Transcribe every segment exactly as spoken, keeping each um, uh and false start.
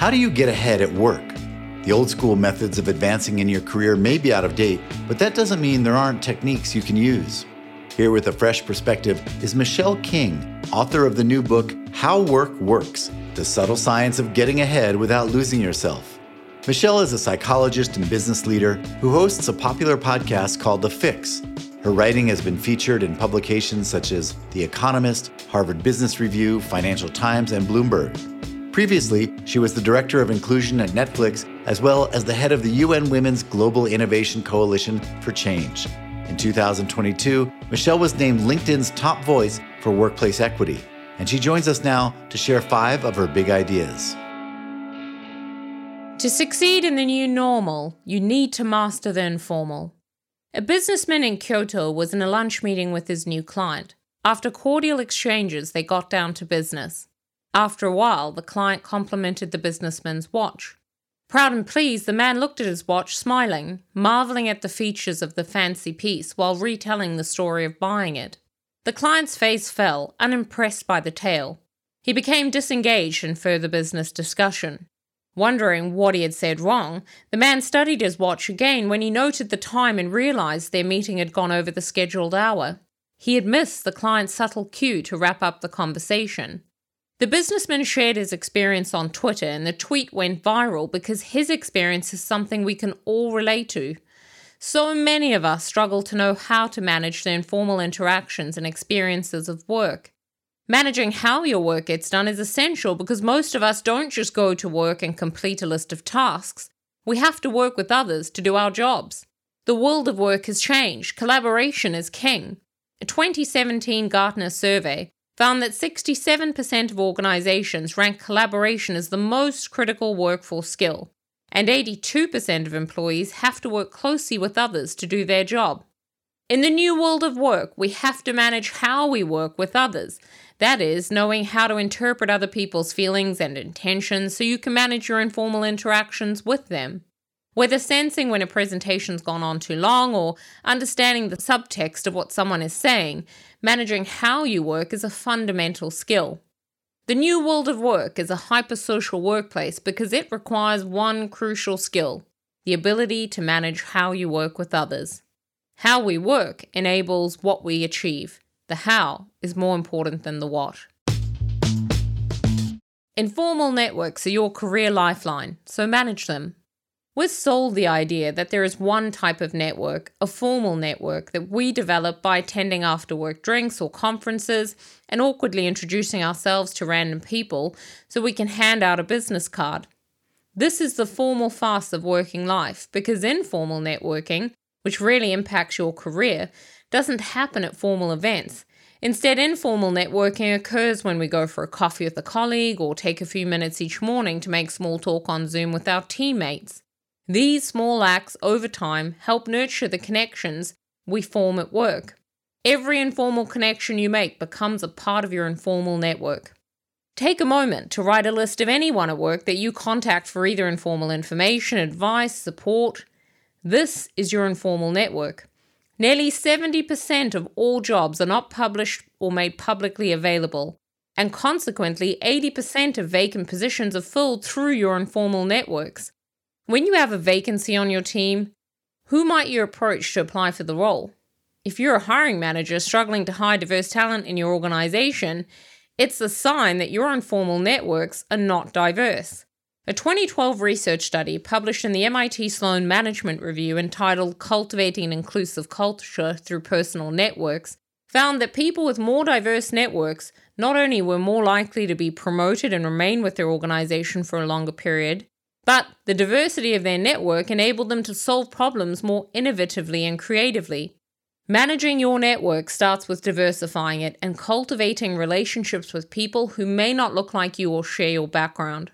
How do you get ahead at work? The old school methods of advancing in your career may be out of date, but that doesn't mean there aren't techniques you can use. Here with a fresh perspective is Michelle King, author of the new book, How Work Works, The Subtle Science of Getting Ahead Without Losing Yourself. Michelle is a psychologist and business leader who hosts a popular podcast called The Fix. Her writing has been featured in publications such as The Economist, Harvard Business Review, Financial Times, and Bloomberg. Previously, she was the director of inclusion at Netflix, as well as the head of the U N Women's Global Innovation Coalition for Change. In two thousand twenty-two, Michelle was named LinkedIn's top voice for workplace equity, and she joins us now to share five of her big ideas. To succeed in the new normal, you need to master the informal. A businessman in Kyoto was in a lunch meeting with his new client. After cordial exchanges, they got down to business. After a while, the client complimented the businessman's watch. Proud and pleased, the man looked at his watch, smiling, marveling at the features of the fancy piece while retelling the story of buying it. The client's face fell, unimpressed by the tale. He became disengaged in further business discussion. Wondering what he had said wrong, the man studied his watch again when he noted the time and realized their meeting had gone over the scheduled hour. He had missed the client's subtle cue to wrap up the conversation. The businessman shared his experience on Twitter, and the tweet went viral because his experience is something we can all relate to. So many of us struggle to know how to manage the informal interactions and experiences of work. Managing how your work gets done is essential because most of us don't just go to work and complete a list of tasks. We have to work with others to do our jobs. The world of work has changed. Collaboration is king. A twenty seventeen Gartner survey found that sixty-seven percent of organizations rank collaboration as the most critical workforce skill, and eighty-two percent of employees have to work closely with others to do their job. In the new world of work, we have to manage how we work with others. That is, knowing how to interpret other people's feelings and intentions so you can manage your informal interactions with them. Whether sensing when a presentation's gone on too long or understanding the subtext of what someone is saying, managing how you work is a fundamental skill. The new world of work is a hypersocial workplace because it requires one crucial skill, the ability to manage how you work with others. How we work enables what we achieve. The how is more important than the what. Informal networks are your career lifeline, so manage them. We're sold the idea that there is one type of network, a formal network, that we develop by attending after-work drinks or conferences and awkwardly introducing ourselves to random people so we can hand out a business card. This is the formal farce of working life because informal networking, which really impacts your career, doesn't happen at formal events. Instead, informal networking occurs when we go for a coffee with a colleague or take a few minutes each morning to make small talk on Zoom with our teammates. These small acts over time help nurture the connections we form at work. Every informal connection you make becomes a part of your informal network. Take a moment to write a list of anyone at work that you contact for either informal information, advice, support. This is your informal network. Nearly seventy percent of all jobs are not published or made publicly available, and consequently eighty percent of vacant positions are filled through your informal networks. When you have a vacancy on your team, who might you approach to apply for the role? If you're a hiring manager struggling to hire diverse talent in your organization, it's a sign that your informal networks are not diverse. A twenty twelve research study published in the M I T Sloan Management Review entitled Cultivating an Inclusive Culture Through Personal Networks found that people with more diverse networks not only were more likely to be promoted and remain with their organization for a longer period, but the diversity of their network enabled them to solve problems more innovatively and creatively. Managing your network starts with diversifying it and cultivating relationships with people who may not look like you or share your background.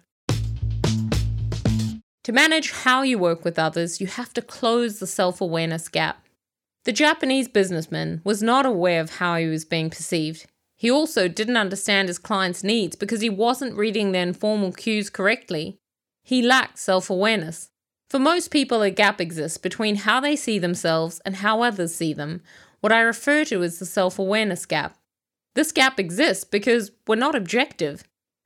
To manage how you work with others, you have to close the self-awareness gap. The Japanese businessman was not aware of how he was being perceived. He also didn't understand his client's needs because he wasn't reading their informal cues correctly. He lacked self-awareness. For most people, a gap exists between how they see themselves and how others see them, what I refer to as the self-awareness gap. This gap exists because we're not objective.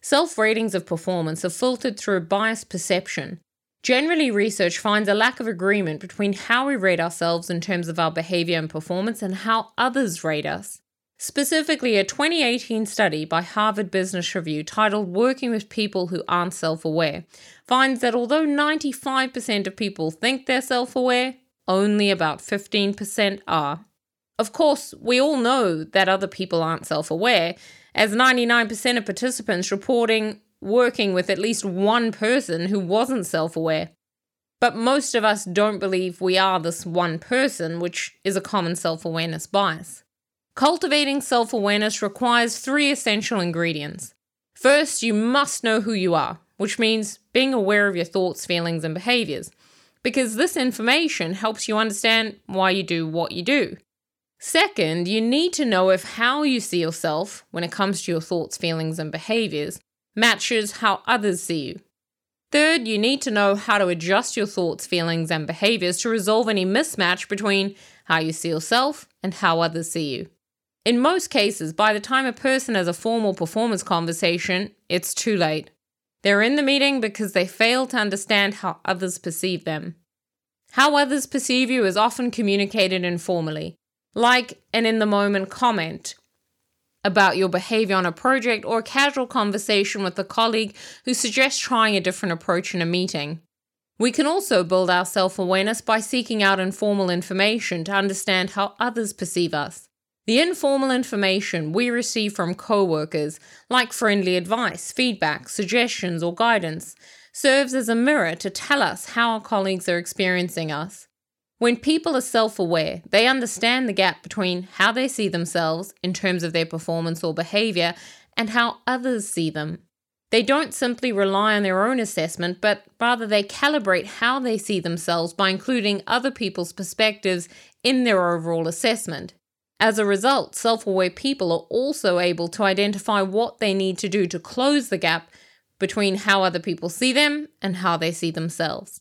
Self-ratings of performance are filtered through a biased perception. Generally, research finds a lack of agreement between how we rate ourselves in terms of our behavior and performance and how others rate us. Specifically, a twenty eighteen study by Harvard Business Review titled Working with People Who Aren't Self-Aware finds that although ninety-five percent of people think they're self-aware, only about fifteen percent are. Of course, we all know that other people aren't self-aware, as ninety-nine percent of participants reporting working with at least one person who wasn't self-aware. But most of us don't believe we are this one person, which is a common self-awareness bias. Cultivating self-awareness requires three essential ingredients. First, you must know who you are, which means being aware of your thoughts, feelings, and behaviors, because this information helps you understand why you do what you do. Second, you need to know if how you see yourself, when it comes to your thoughts, feelings, and behaviors, matches how others see you. Third, you need to know how to adjust your thoughts, feelings, and behaviors to resolve any mismatch between how you see yourself and how others see you. In most cases, by the time a person has a formal performance conversation, it's too late. They're in the meeting because they fail to understand how others perceive them. How others perceive you is often communicated informally, like an in-the-moment comment about your behavior on a project or a casual conversation with a colleague who suggests trying a different approach in a meeting. We can also build our self-awareness by seeking out informal information to understand how others perceive us. The informal information we receive from co-workers, like friendly advice, feedback, suggestions, or guidance, serves as a mirror to tell us how our colleagues are experiencing us. When people are self-aware, they understand the gap between how they see themselves in terms of their performance or behavior and how others see them. They don't simply rely on their own assessment, but rather they calibrate how they see themselves by including other people's perspectives in their overall assessment. As a result, self-aware people are also able to identify what they need to do to close the gap between how other people see them and how they see themselves.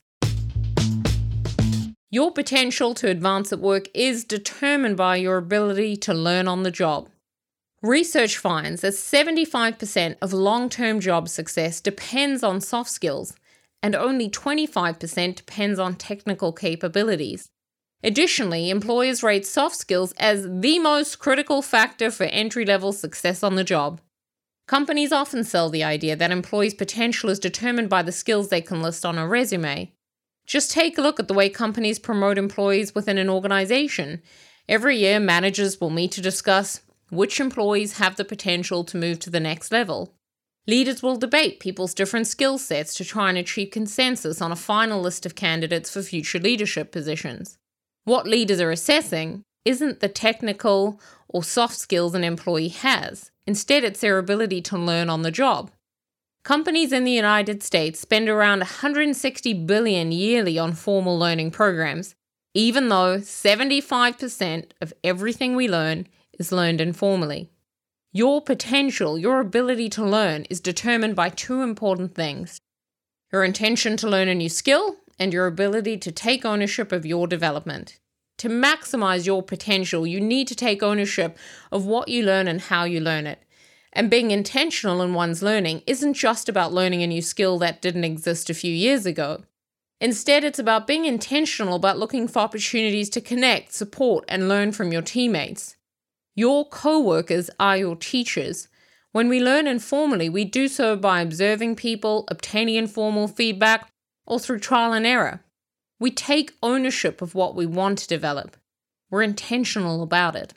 Your potential to advance at work is determined by your ability to learn on the job. Research finds that seventy-five percent of long-term job success depends on soft skills, and only twenty-five percent depends on technical capabilities. Additionally, employers rate soft skills as the most critical factor for entry-level success on the job. Companies often sell the idea that employees' potential is determined by the skills they can list on a resume. Just take a look at the way companies promote employees within an organization. Every year, managers will meet to discuss which employees have the potential to move to the next level. Leaders will debate people's different skill sets to try and achieve consensus on a final list of candidates for future leadership positions. What leaders are assessing isn't the technical or soft skills an employee has. Instead, it's their ability to learn on the job. Companies in the United States spend around one hundred sixty billion dollars yearly on formal learning programs, even though seventy-five percent of everything we learn is learned informally. Your potential, your ability to learn, is determined by two important things: your intention to learn a new skill and your ability to take ownership of your development. To maximize your potential, you need to take ownership of what you learn and how you learn it. And being intentional in one's learning isn't just about learning a new skill that didn't exist a few years ago. Instead, it's about being intentional about looking for opportunities to connect, support, and learn from your teammates. Your co-workers are your teachers. When we learn informally, we do so by observing people, obtaining informal feedback, or through trial and error. We take ownership of what we want to develop. We're intentional about it.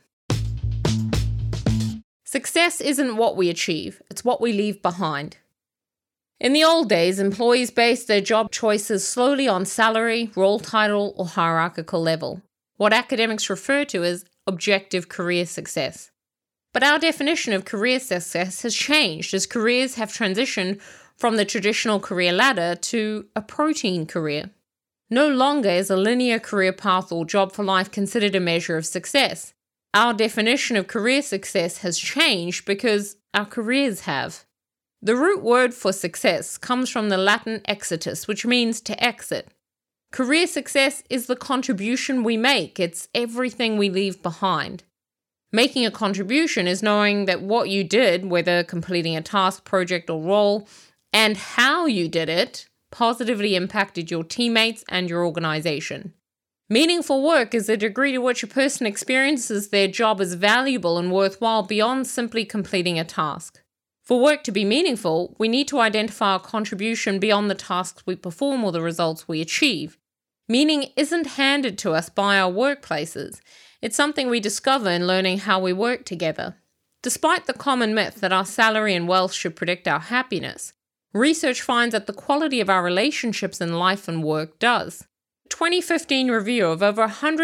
Success isn't what we achieve, it's what we leave behind. In the old days, employees based their job choices solely on salary, role title, or hierarchical level, what academics refer to as objective career success. But our definition of career success has changed as careers have transitioned from the traditional career ladder to a protein career. No longer is a linear career path or job for life considered a measure of success. Our definition of career success has changed because our careers have. The root word for success comes from the Latin exitus, which means to exit. Career success is the contribution we make. It's everything we leave behind. Making a contribution is knowing that what you did, whether completing a task, project, or role, and how you did it, positively impacted your teammates and your organization. Meaningful work is the degree to which a person experiences their job as valuable and worthwhile beyond simply completing a task. For work to be meaningful, we need to identify our contribution beyond the tasks we perform or the results we achieve. Meaning isn't handed to us by our workplaces. It's something we discover in learning how we work together. Despite the common myth that our salary and wealth should predict our happiness, research finds that the quality of our relationships in life and work does. A twenty fifteen review of over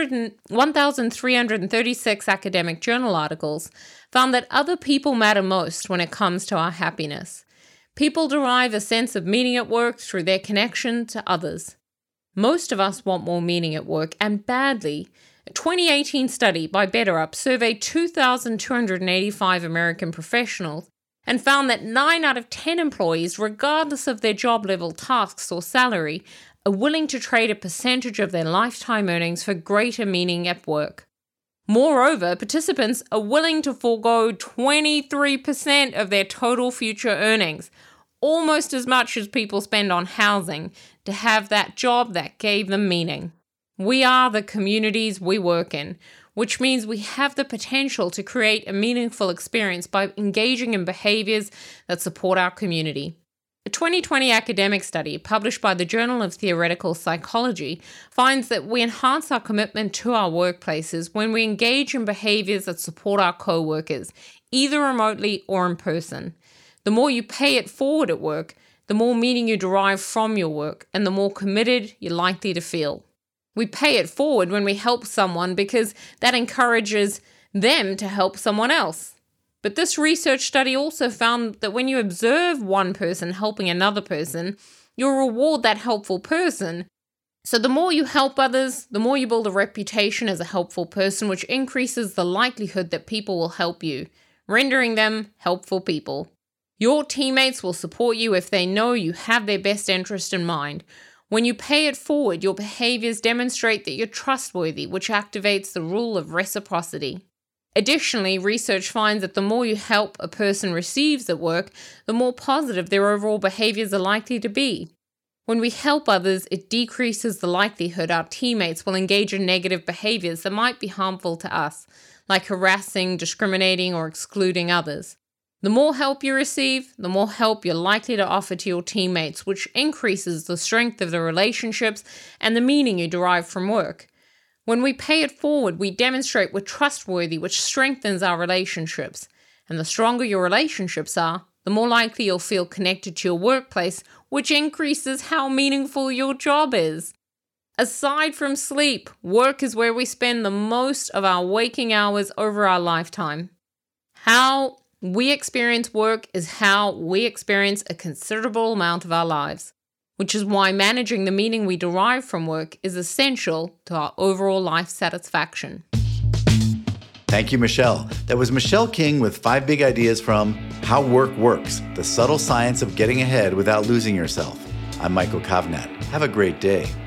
one thousand three hundred thirty-six academic journal articles found that other people matter most when it comes to our happiness. People derive a sense of meaning at work through their connection to others. Most of us want more meaning at work, and badly. A twenty eighteen study by BetterUp surveyed two thousand two hundred eighty-five American professionals and found that nine out of ten employees, regardless of their job level, tasks, or salary, are willing to trade a percentage of their lifetime earnings for greater meaning at work. Moreover, participants are willing to forego twenty-three percent of their total future earnings, almost as much as people spend on housing, to have that job that gave them meaning. We are the communities we work in, which means we have the potential to create a meaningful experience by engaging in behaviors that support our community. A twenty twenty academic study published by the Journal of Theoretical Psychology finds that we enhance our commitment to our workplaces when we engage in behaviors that support our co-workers, either remotely or in person. The more you pay it forward at work, the more meaning you derive from your work, and the more committed you're likely to feel. We pay it forward when we help someone because that encourages them to help someone else. But this research study also found that when you observe one person helping another person, you'll reward that helpful person. So the more you help others, the more you build a reputation as a helpful person, which increases the likelihood that people will help you, rendering them helpful people. Your teammates will support you if they know you have their best interest in mind. When you pay it forward, your behaviors demonstrate that you're trustworthy, which activates the rule of reciprocity. Additionally, research finds that the more you help a person receives at work, the more positive their overall behaviors are likely to be. When we help others, it decreases the likelihood our teammates will engage in negative behaviors that might be harmful to us, like harassing, discriminating, or excluding others. The more help you receive, the more help you're likely to offer to your teammates, which increases the strength of the relationships and the meaning you derive from work. When we pay it forward, we demonstrate we're trustworthy, which strengthens our relationships. And the stronger your relationships are, the more likely you'll feel connected to your workplace, which increases how meaningful your job is. Aside from sleep, work is where we spend the most of our waking hours over our lifetime. How we experience work is how we experience a considerable amount of our lives, which is why managing the meaning we derive from work is essential to our overall life satisfaction. Thank you, Michelle. That was Michelle King with five big ideas from How Work Works, the subtle science of getting ahead without losing yourself. I'm Michael Kovnat. Have a great day.